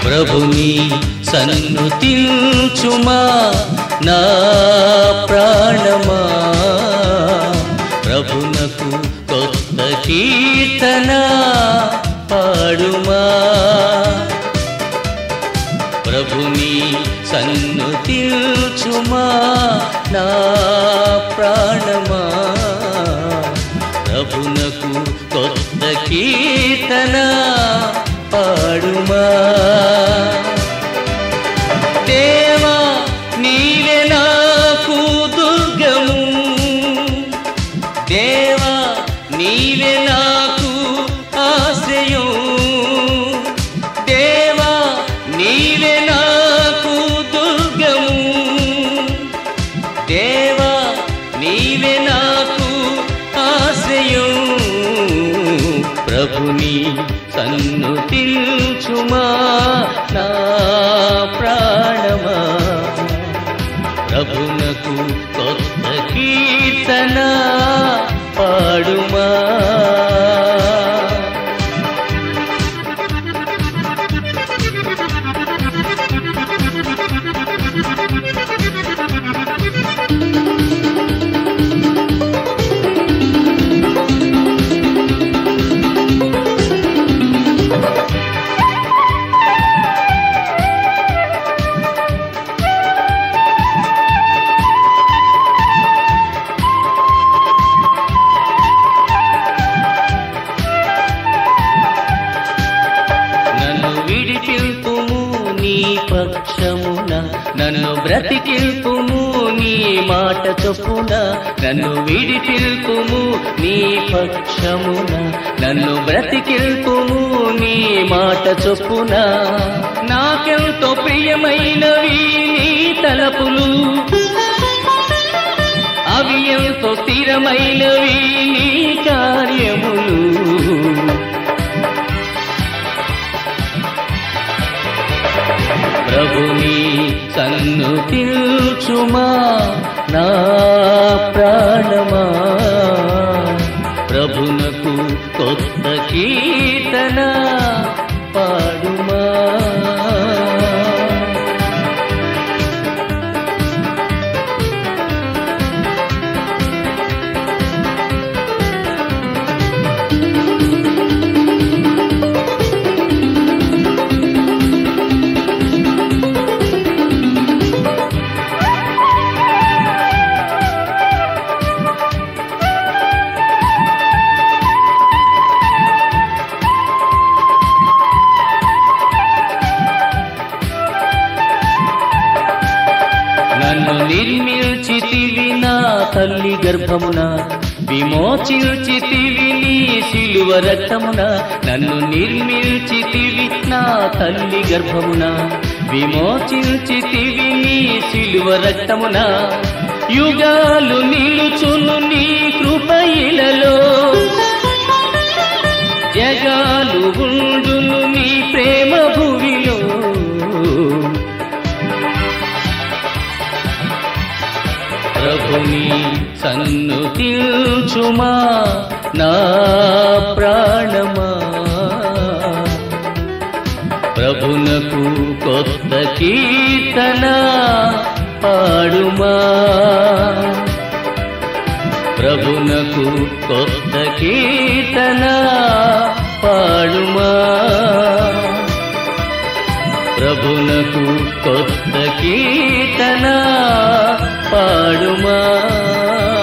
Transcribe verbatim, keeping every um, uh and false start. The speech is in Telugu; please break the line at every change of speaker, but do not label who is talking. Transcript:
ప్రభుని సన్నుతించుమా నా ప్రాణమా, ప్రభునకు కొత్త కీర్తన పాడుమా. ప్రభుని సన్నుతించుమా నా ప్రాణమా, ప్రభునకు కొత్త కీర్తన పాడుమా. దేవా నీవే నాకు దుర్గము, దేవా నీవే నాకు ఆశ్రయం, దేవా నీవే నాకు దుర్గము, దేవా నీవే నాకు ఆశ్రయం. ప్రభుని సన్నుతించుమా నా ప్రాణమా, ప్రభునకు కొత్త కీర్తన పాడుమా. పక్షమున నన్ను బ్రతికిల్పుము నీ మాట చొప్పున, నన్ను విడిచిల్పుము నీ పక్షమున, నన్ను బ్రతికిల్పుము నీ మాట చొప్పున. నాకెంతో ప్రియమైనవి నీ తలపులు, అవి ఎంతో స్థిరమైనవి నీ కార్యములు. ప్రభుని సన్నుతించుమా నా ప్రాణమా, ప్రభునకు కొత్త కీర్తన పాడుమా. నన్ను నిర్మిల్చితివి నా తల్లి గర్భమున, విమోచించితివి నీ శిలువ రక్తమున. నన్ను నిర్మిల్చితివి నా తల్లి గర్భమున, విమోచించితివి నీ శిలువ రక్తమున. యుగాలు నిలుచును నీ కృపయిలలో, జగాలు ఉండును నీ ప్రేమ భూమిలో. ప్రభుని సన్నుతించుమా నా ప్రాణమా, ప్రభునకు కొత్త కీర్తన పాడుమా. ప్రభునకు కొత్త కీర్తన పాడుమా, ప్రభునకు కొత్త కీర్తన పాడుమా.